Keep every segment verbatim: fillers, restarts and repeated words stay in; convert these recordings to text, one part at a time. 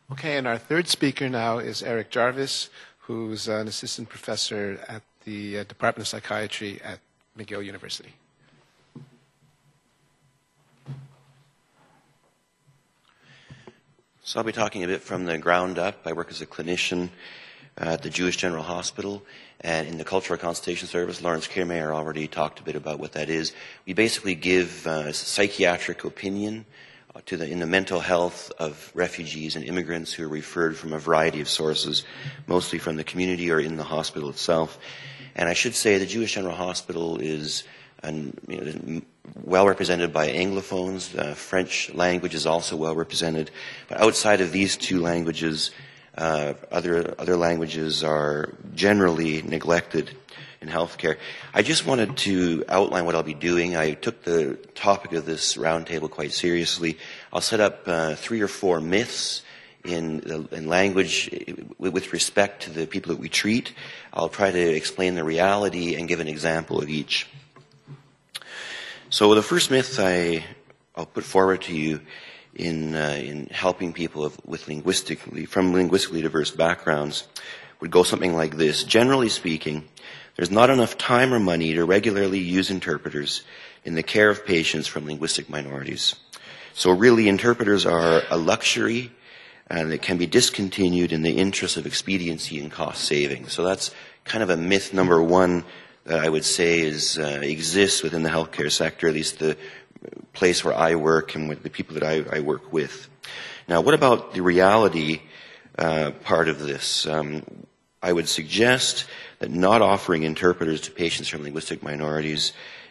Okay, and our third speaker now is Eric Jarvis, who's an assistant professor at the uh, Department of Psychiatry at McGill University. So I'll be talking a bit from the ground up. I work as a clinician at the Jewish General Hospital, and in the Cultural Consultation Service, Lawrence Kiermaier already talked a bit about what that is. We basically give uh, psychiatric opinion to the, in the mental health of refugees and immigrants who are referred from a variety of sources, mostly from the community or in the hospital itself. And I should say the Jewish General Hospital is an, you know, well represented by Anglophones. Uh, French language is also well represented. But outside of these two languages, uh, other, other languages are generally neglected in healthcare. I just wanted to outline what I'll be doing. I took the topic of this roundtable quite seriously. I'll set up uh, three or four myths in, in language with respect to the people that we treat. I'll try to explain the reality and give an example of each. So the first myth I, I'll put forward to you in, uh, in helping people of, with linguistically, from linguistically diverse backgrounds would go something like this. Generally speaking, there's not enough time or money to regularly use interpreters in the care of patients from linguistic minorities. So really, interpreters are a luxury, and it can be discontinued in the interest of expediency and cost saving. So that's kind of a myth number one that I would say is uh, exists within the healthcare sector, at least the place where I work and with the people that I, I work with. Now, what about the reality uh, part of this? Um, I would suggest that not offering interpreters to patients from linguistic minorities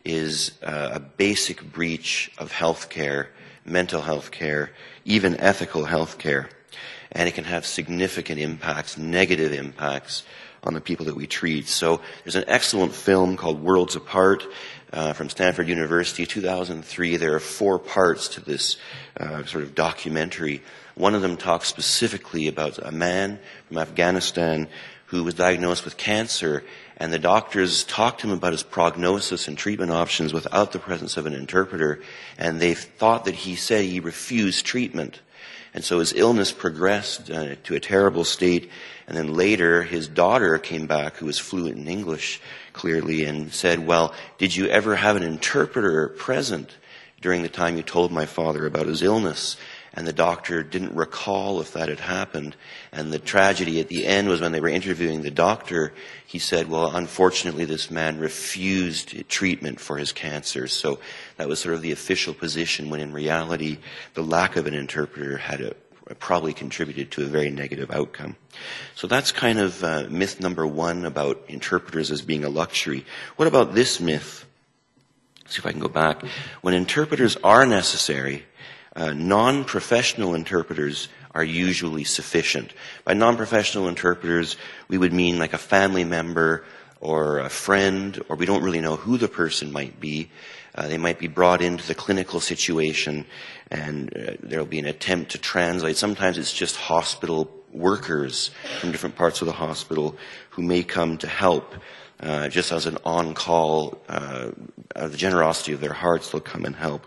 is uh, a basic breach of healthcare, mental health care, even ethical health care. And it can have significant impacts, negative impacts on the people that we treat. So there's an excellent film called Worlds Apart uh, from Stanford University, two thousand three. There are four parts to this uh, sort of documentary. One of them talks specifically about a man from Afghanistan who was diagnosed with cancer, and the doctors talked to him about his prognosis and treatment options without the presence of an interpreter, and they thought that he said he refused treatment. And so his illness progressed uh, to a terrible state, and then later his daughter came back, who was fluent in English clearly, and said, well, did you ever have an interpreter present during the time you told my father about his illness? And the doctor didn't recall if that had happened. And the tragedy at the end was when they were interviewing the doctor, he said, well, unfortunately, this man refused treatment for his cancer. So that was sort of the official position, when in reality, the lack of an interpreter had a, probably contributed to a very negative outcome. So that's kind of uh, myth number one about interpreters as being a luxury. What about this myth? Let's see if I can go back. When interpreters are necessary, Uh, non-professional interpreters are usually sufficient. By non-professional interpreters, we would mean like a family member or a friend, or we don't really know who the person might be. Uh, they might be brought into the clinical situation, and uh, there will be an attempt to translate. Sometimes it's just hospital workers from different parts of the hospital who may come to help, uh, just as an on-call, uh, out of the generosity of their hearts, they'll come and help.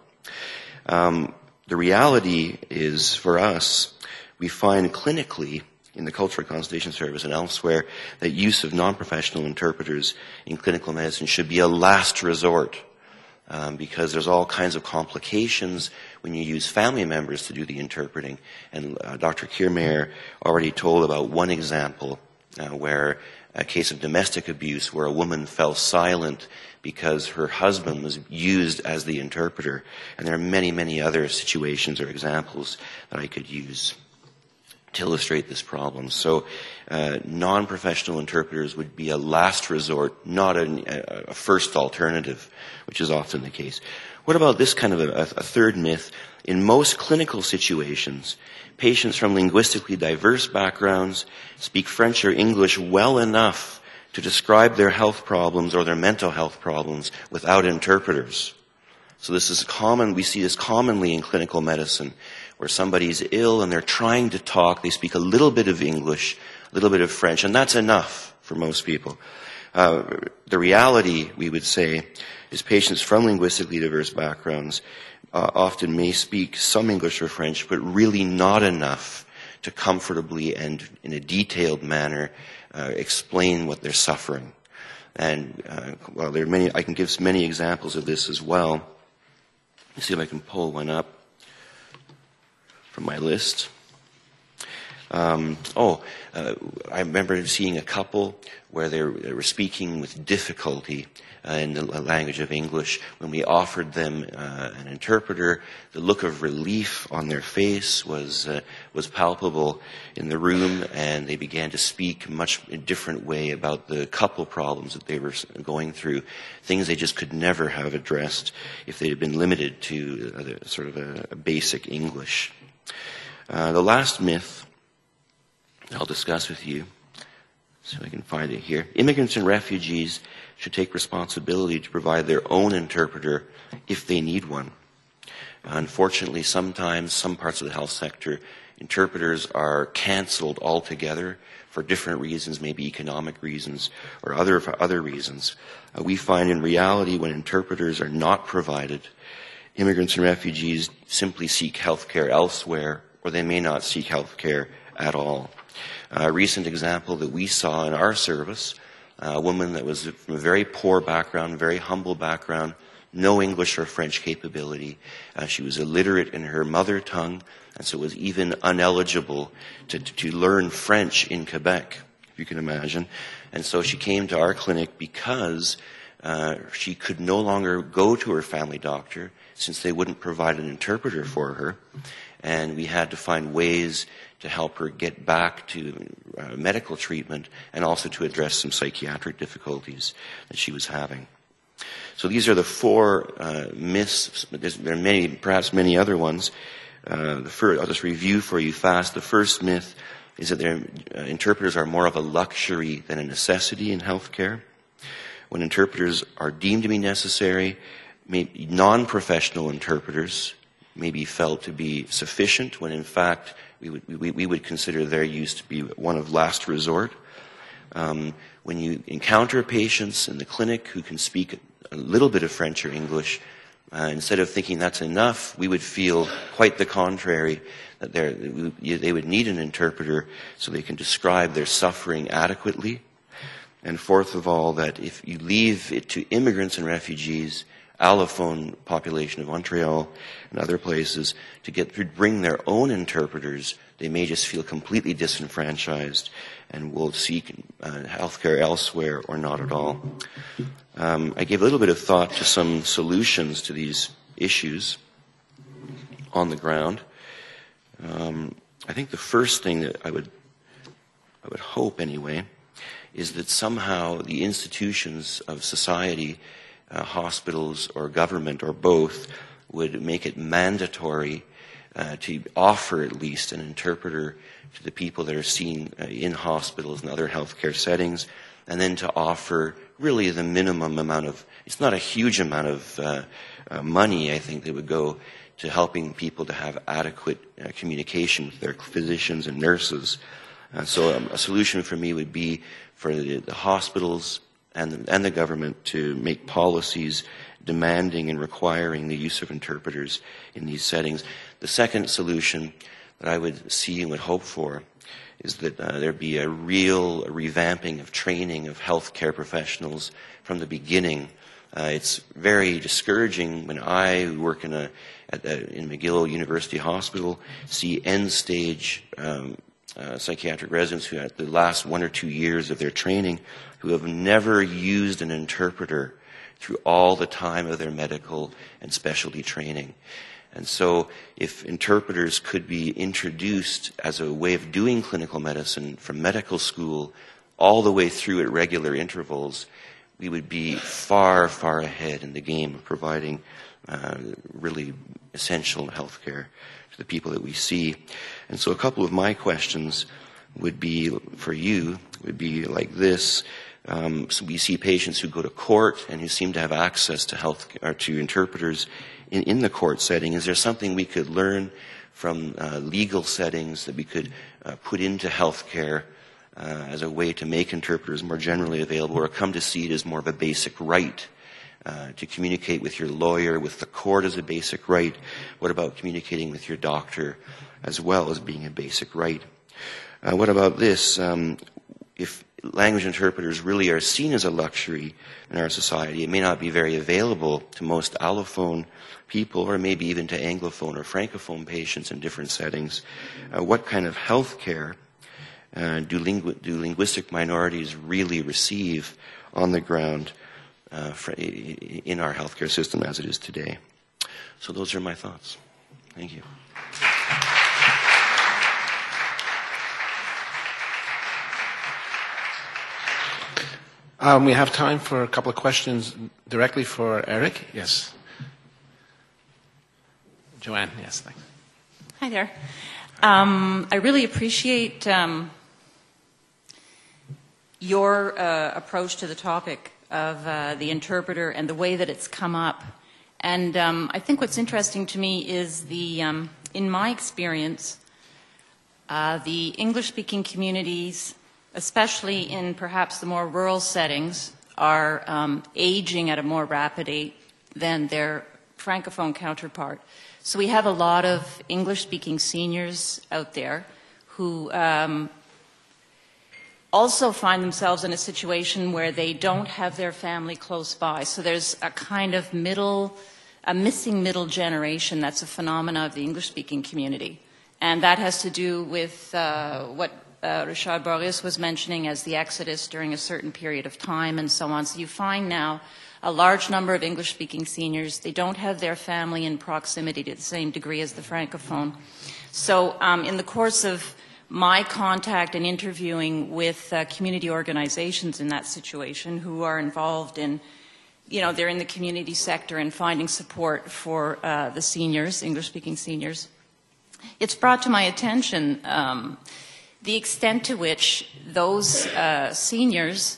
Um, The reality is, for us, we find clinically in the Cultural Consultation Service and elsewhere that use of non-professional interpreters in clinical medicine should be a last resort, um, because there's all kinds of complications when you use family members to do the interpreting. And uh, Doctor Kiermaier already told about one example uh, where a case of domestic abuse where a woman fell silent because her husband was used as the interpreter. And there are many, many other situations or examples that I could use to illustrate this problem. So uh, non-professional interpreters would be a last resort, not a, a first alternative, which is often the case. What about this kind of a, a third myth? In most clinical situations, patients from linguistically diverse backgrounds speak French or English well enough to describe their health problems or their mental health problems without interpreters. So this is common, we see this commonly in clinical medicine, where somebody's ill and they're trying to talk, they speak a little bit of English, a little bit of French, and that's enough for most people. Uh, the reality, we would say, is patients from linguistically diverse backgrounds uh, often may speak some English or French, but really not enough to comfortably and in a detailed manner uh, explain what they're suffering. And uh, well, there are many. I can give many examples of this as well. Let's see if I can pull one up from my list. Um, oh, uh, I remember seeing a couple where they were, they were speaking with difficulty uh, in the language of English. When we offered them uh, an interpreter, the look of relief on their face was uh, was palpable in the room, and they began to speak much in a different way about the couple problems that they were going through, things they just could never have addressed if they had been limited to uh, sort of a, a basic English. Uh, the last myth I'll discuss with you, so I can find it here. Immigrants and refugees should take responsibility to provide their own interpreter if they need one. Unfortunately, sometimes, some parts of the health sector, interpreters are canceled altogether for different reasons, maybe economic reasons or other, for other reasons. Uh, we find in reality when interpreters are not provided, immigrants and refugees simply seek health care elsewhere, or they may not seek health care at all. A recent example that we saw in our service, a woman that was from a very poor background, very humble background, no English or French capability. Uh, she was illiterate in her mother tongue, and so was even uneligible to, to learn French in Quebec, if you can imagine. And so she came to our clinic because uh, she could no longer go to her family doctor since they wouldn't provide an interpreter for her. And we had to find ways to help her get back to uh, medical treatment and also to address some psychiatric difficulties that she was having. So these are the four uh, myths. There's, there are many, perhaps many other ones. Uh, the first, I'll just review for you fast. The first myth is that their, uh, interpreters are more of a luxury than a necessity in healthcare. When interpreters are deemed to be necessary, maybe non-professional interpreters may be felt to be sufficient, when in fact we would, we, we would consider their use to be one of last resort. Um, when you encounter patients in the clinic who can speak a little bit of French or English, uh, instead of thinking that's enough, we would feel quite the contrary, that they would need an interpreter so they can describe their suffering adequately. And fourth of all, that if you leave it to immigrants and refugees, allophone population of Montreal and other places, to get to bring their own interpreters, they may just feel completely disenfranchised and will seek uh, healthcare elsewhere or not at all. Um, I gave a little bit of thought to some solutions to these issues on the ground. Um, I think the first thing that I would, I would hope anyway, is that somehow the institutions of society, Uh, hospitals or government or both, would make it mandatory uh, to offer at least an interpreter to the people that are seen uh, in hospitals and other healthcare settings, and then to offer really the minimum amount of, it's not a huge amount of uh, uh, money, I think, that would go to helping people to have adequate uh, communication with their physicians and nurses. Uh, so um, a solution for me would be for the, the hospitals and the, and the government to make policies demanding and requiring the use of interpreters in these settings. The second solution that I would see and would hope for is that uh, there be a real revamping of training of healthcare professionals from the beginning. Uh, it's very discouraging when I, who work in a, at a in McGill University Hospital, see end-stage um, uh, psychiatric residents who at the last one or two years of their training who have never used an interpreter through all the time of their medical and specialty training. And so if interpreters could be introduced as a way of doing clinical medicine from medical school all the way through at regular intervals, we would be far, far ahead in the game of providing uh, really essential health care to the people that we see. And so a couple of my questions would be, for you, would be like this. Um, so we see patients who go to court and who seem to have access to health or to interpreters in, in the court setting. Is there something we could learn from uh, legal settings that we could uh, put into healthcare uh, as a way to make interpreters more generally available, or come to see it as more of a basic right? Uh, to communicate with your lawyer, with the court as a basic right. What about communicating with your doctor as well as being a basic right? Uh, what about this? Um, if language interpreters really are seen as a luxury in our society, it may not be very available to most allophone people, or maybe even to anglophone or francophone patients in different settings. Uh, what kind of health care uh, do, lingu do linguistic minorities really receive on the ground uh, for, in our healthcare system as it is today? So those are my thoughts. Thank you. Um, we have time for a couple of questions directly for Eric. Yes. Joanne, yes, thanks. Hi there. Um, I really appreciate um, your uh, approach to the topic of uh, the interpreter and the way that it's come up. And um, I think what's interesting to me is the, um, in my experience, uh, the English-speaking communities, especially in perhaps the more rural settings, are um, aging at a more rapid rate than their Francophone counterpart. So we have a lot of English-speaking seniors out there who um, also find themselves in a situation where they don't have their family close by. So there's a kind of middle, a missing middle generation that's a phenomena of the English-speaking community. And that has to do with uh, what uh, Richard Boris was mentioning as the exodus during a certain period of time and so on. So you find now a large number of English-speaking seniors, they don't have their family in proximity to the same degree as the Francophone. So um, in the course of my contact and interviewing with uh, community organizations in that situation who are involved in, you know, they're in the community sector and finding support for uh, the seniors, English-speaking seniors, it's brought to my attention um, the extent to which those uh, seniors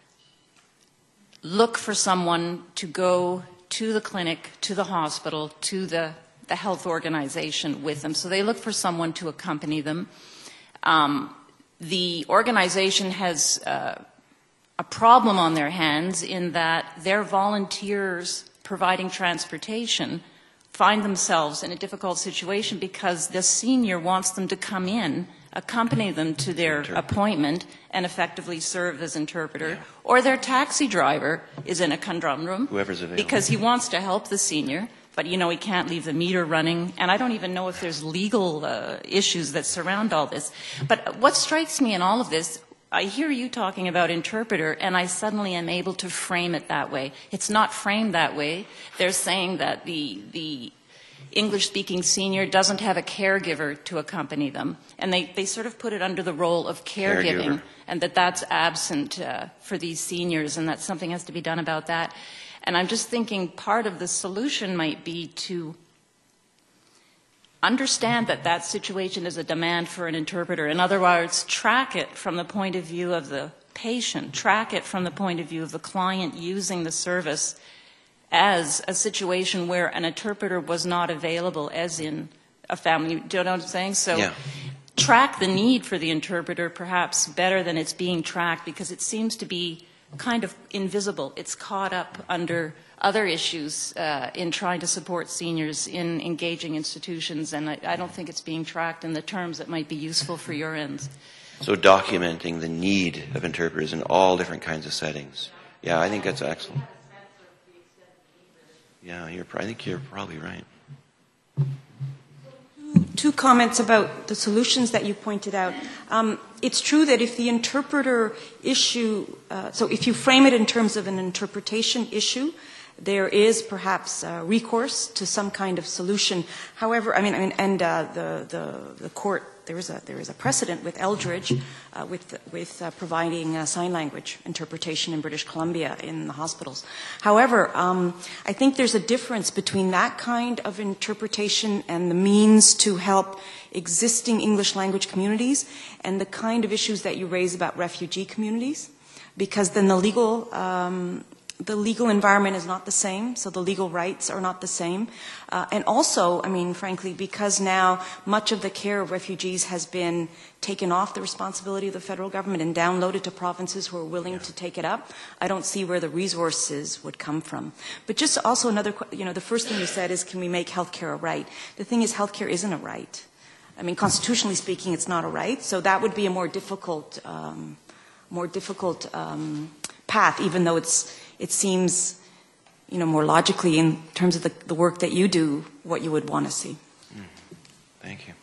look for someone to go to the clinic, to the hospital, to the, the health organization with them. So they look for someone to accompany them. Um, the organization has uh, a problem on their hands in that their volunteers providing transportation find themselves in a difficult situation because the senior wants them to come in, accompany them to their appointment, and effectively serve as interpreter. Yeah. Or their taxi driver is in a conundrum Whoever's available. Because he wants to help the senior, but you know he can't leave the meter running. And I don't even know if there's legal uh, issues that surround all this. But what strikes me in all of this, I hear you talking about interpreter, and I suddenly am able to frame it that way. It's not framed that way. They're saying that the, the English-speaking senior doesn't have a caregiver to accompany them. And they, they sort of put it under the role of caregiving, Caregiver. And that that's absent uh, for these seniors, and that something has to be done about that. And I'm just thinking part of the solution might be to understand that that situation is a demand for an interpreter. In other words, track it from the point of view of the patient, track it from the point of view of the client using the service as a situation where an interpreter was not available, as in a family. Do you know what I'm saying? So yeah. Track the need for the interpreter perhaps better than it's being tracked, because it seems to be kind of invisible. It's caught up under other issues uh, in trying to support seniors in engaging institutions, and I, I don't think it's being tracked in the terms that might be useful for your ends. So documenting the need of interpreters in all different kinds of settings. Yeah, I think that's excellent. Yeah, you're, I think you're probably right. Two comments about the solutions that you pointed out. Um, it's true that if the interpreter issue, uh, so if you frame it in terms of an interpretation issue, there is perhaps uh, recourse to some kind of solution. However, I mean, I mean and uh, the, the, the court, there is a, there is a precedent with Eldridge uh, with, with uh, providing uh, sign language interpretation in British Columbia in the hospitals. However, um, I think there's a difference between that kind of interpretation and the means to help existing English language communities and the kind of issues that you raise about refugee communities, because then the legal um, the legal environment is not the same, so the legal rights are not the same. Uh, and also, I mean, frankly, because now much of the care of refugees has been taken off the responsibility of the federal government and downloaded to provinces who are willing yeah. to take it up, I don't see where the resources would come from. But just also another, you know, the first thing you said is, can we make healthcare a right? The thing is, healthcare isn't a right. I mean, constitutionally speaking, it's not a right, so that would be a more difficult, um, more difficult um, path, even though it's, it seems, you know, more logically in terms of the, the work that you do, what you would want to see. Mm. Thank you.